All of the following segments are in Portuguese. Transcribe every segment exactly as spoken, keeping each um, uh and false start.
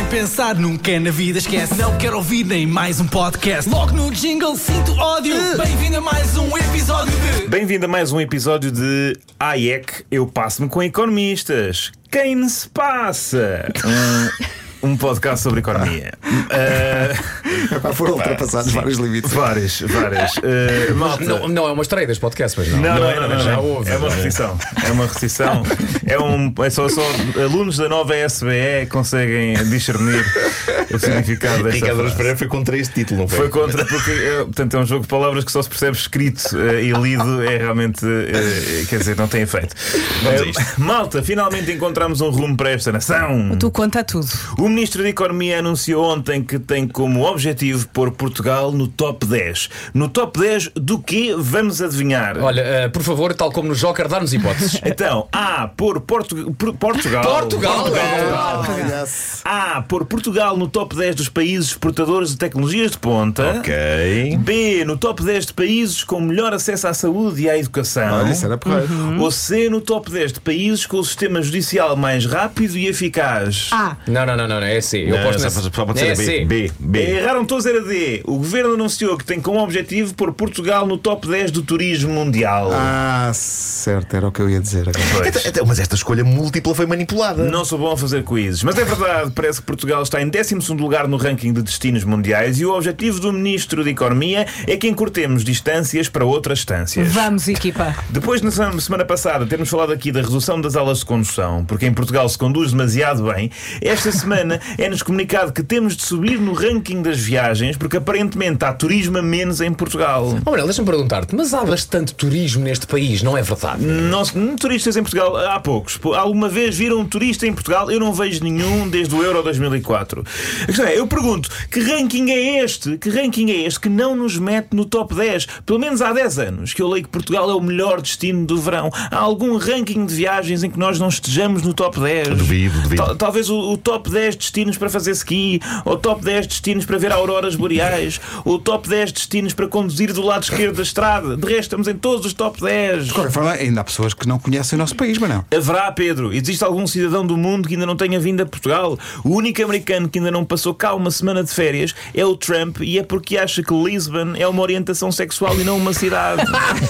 pensar, nunca é na vida, esquece. Não quero ouvir nem mais um podcast. Logo no jingle sinto ódio. Bem-vindo a mais um episódio de... Bem-vindo a mais um episódio de A I E C. Eu passo-me com economistas. Quem se passa? Um, um podcast sobre economia. uh, Epá, foram ultrapassados vários limites. Várias, várias. Uh, malta. Não, não é uma estreia deste podcast, mas não. Não, não, não, é, não, não, não, já não. houve. É uma repetição. É uma repetição. É, um, é só, só alunos da nova S B E conseguem discernir o significado desta Ricardo frase. Pereira foi contra este título, não foi? Foi contra, porque é, portanto, é um jogo de palavras que só se percebe escrito uh, e lido, é realmente, uh, quer dizer, não tem efeito. Uh, malta, finalmente encontramos um rumo para esta nação. Tu conta tudo. O Ministro da Economia anunciou ontem que tem como objetivo pôr Portugal no top dez. No top dez do quê? Vamos adivinhar. Olha, uh, por favor, tal como no Joker, dá-nos hipóteses. Então, A, pôr Portu- Por- Portugal. Portugal! Portugal. Ah, yes. A, pôr Portugal no top dez dos países exportadores de tecnologias de ponta. Ok. B, no top dez de países com melhor acesso à saúde e à educação. Olha, isso era porreiro. Ou C, no top dez de países com o sistema judicial mais rápido e eficaz. Ah, Não, não, não, não, não, é C. Eu Não, posto só, nessa... só pode ser é a B. C. B. B. Erraram todos, era D. O governo anunciou que tem como objetivo pôr Portugal no top dez do turismo mundial. Ah, certo, era o que eu ia dizer agora. Pois. Então, então, mas esta escolha múltipla foi manipulada. Não sou bom a fazer quizzes, mas é verdade, parece que Portugal está em décimo segundo lugar no ranking de destinos mundiais e o objetivo do Ministro da Economia é que encurtemos distâncias para outras estâncias. vamos, equipa. Depois, na semana passada, termos falado aqui da redução das aulas de condução, porque em Portugal se conduz demasiado bem, esta semana é-nos comunicado que temos de subir no ranking das viagens, porque aparentemente há turismo a menos em Portugal. Oh, Manuel, deixa-me perguntar-te, mas há bastante turismo neste país, não é verdade? Não, turistas em Portugal há poucos. Pô, alguma vez viram um turista em Portugal? Eu não vejo nenhum desde o Euro dois mil e quatro. A questão é, eu pergunto, que ranking é este? Que ranking é este que não nos mete no top dez? Pelo menos há dez anos que eu leio que Portugal é o melhor destino do verão. Há algum ranking de viagens em que nós não estejamos no top dez? Duvido, duvido. Tal- Talvez o, o top dez destinos para fazer ski, ou top dez destinos para ver auroras boreais, ou o top dez destinos para conduzir do lado esquerdo da estrada. De resto, estamos em todos os top dez. De qualquer forma, ainda há pessoas que não conhecem o nosso país, mas não. Haverá, Pedro. Existe algum cidadão do mundo que ainda não tenha vindo a Portugal? O único americano que ainda não passou cá uma semana de férias é o Trump, e é porque acha que Lisbon é uma orientação sexual e não uma cidade.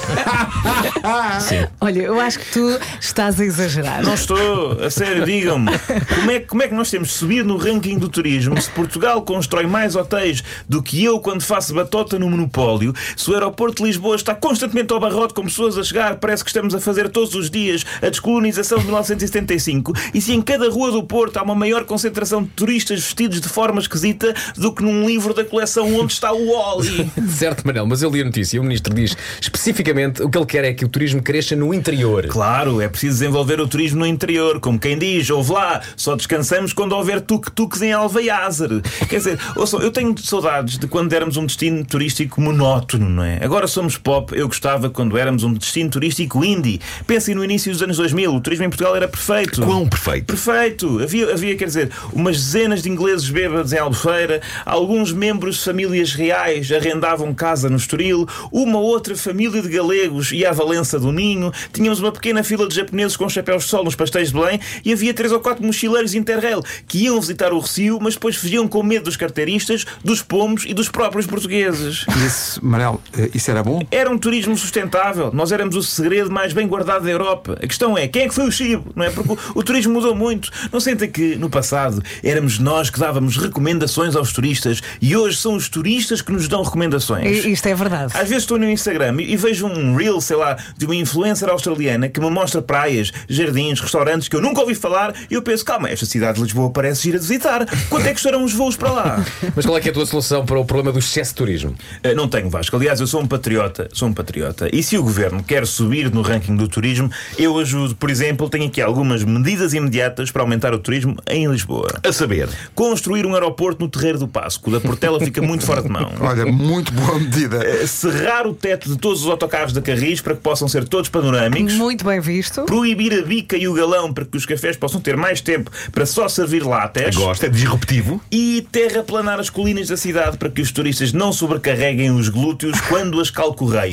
Olha, eu acho que tu estás a exagerar. Não estou, a sério, digam-me. Como é, como é que nós temos de subir no ranking do turismo se Portugal constrói mais hotéis do que eu quando faço batota no monopólio? Se o aeroporto de Lisboa está constantemente ao barrote com pessoas a chegar, parece que estamos a fazer todos os dias a descolonização de mil novecentos e setenta e cinco, e se em cada rua do Porto há uma maior concentração de turistas vestidos de forma esquisita do que num livro da coleção Onde Está o Wally? Certo, Manuel, mas eu li a notícia e o Ministro diz especificamente o que ele quer é que o turismo cresça no interior. Claro, é preciso desenvolver o turismo no interior. Como quem diz, ouve lá, só descansamos quando houver tuk-tuks em Alveiazer. Quer dizer, ouçam, eu tenho saudades de quando éramos um destino turístico monótono, não é? Agora somos pop, eu gostava quando éramos um destino turístico indie. Pensem no início dos anos dois mil, o turismo em Portugal era perfeito. Quão perfeito? Perfeito! Havia, havia, quer dizer, umas dezenas de ingleses bêbados em Albufeira, alguns membros de famílias reais arrendavam casa no Estoril, uma outra família de galegos ia à Valença do Ninho, tínhamos uma pequena fila de japoneses com chapéus de sol nos pastéis de Belém e havia três ou quatro mochileiros Interrail que iam visitar o Recio, mas depois fugiam com medo dos carteiristas, dos pomos e dos próprios portugueses. Isso, Manel, eh, isso era bom? Era um turismo sustentável. Nós éramos o segredo mais bem guardado da Europa. A questão é, quem é que foi o Chibo? Não é? Porque o, o turismo mudou muito. Não sentem que, no passado, éramos nós que dávamos recomendações aos turistas e hoje são os turistas que nos dão recomendações? I- Isto é verdade. Às vezes estou no Instagram e, e vejo um reel, sei lá, de uma influencer australiana que me mostra praias, jardins, restaurantes que eu nunca ouvi falar e eu penso, calma, esta cidade de Lisboa parece ir a visitar. Quanto é que custarão os voos para lá? Mas qual é que é a tua solução para o problema do excesso de turismo? Uh, Não tenho, Vasco. Aliás, eu sou um patriota. Sou um patriota. E se o governo quer subir no ranking do turismo, eu ajudo. Por exemplo, tenho aqui algumas medidas imediatas para aumentar o turismo em Lisboa. A saber, Construir um aeroporto no Terreiro do Pasco. O da Portela fica muito fora de mão. Olha, muito boa medida. Uh, Serrar o teto de todos os autocarros da Carris para que possam ser todos panorâmicos. Muito bem visto. Proibir a bica e o galão para que os cafés possam ter mais tempo para só servir látex. gosto, é disruptivo. E terraplanar as colinas da cidade para que os turistas não sobrecarreguem os glúteos quando as calcorreiam.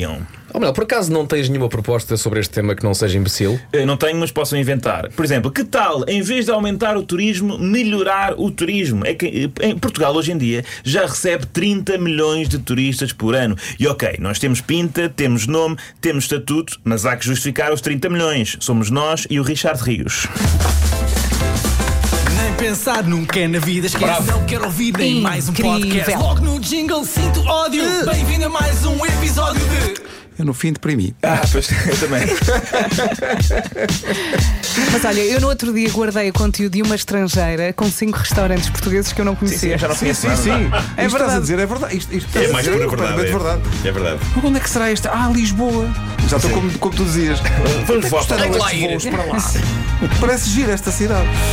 Oh, Manuel, por acaso não tens nenhuma proposta sobre este tema que não seja imbecil? Eu não tenho, mas posso inventar. Por exemplo, que tal, em vez de aumentar o turismo, melhorar o turismo? É que em Portugal, hoje em dia, já recebe trinta milhões de turistas por ano. E ok, nós temos pinta, temos nome, temos estatuto, mas há que justificar os trinta milhões. Somos nós e o Richard Rios. Nem pensar nunca na vida, esquece. Bravo. Não quero ouvir nem mais um Incrível. podcast. Logo no jingle sinto ódio. Bem-vindo a mais um episódio de. Eu no fim deprimi. Ah, pois, eu também. Mas olha, eu no outro dia guardei o conteúdo de uma estrangeira com cinco restaurantes portugueses que eu não Sim, conhecia. sim, já não Sim, conheço sim, nada. sim. É Isto estás verdade. a dizer é verdade. Isto, isto É estás a mais dizer pura verdade. completamente verdade. É, é verdade. Mas onde é que será este? Ah, Lisboa. Já estou como, como tu dizias. Vamos votar. Gostaram Tem que lá estes ir. voos para lá. Parece gira esta cidade.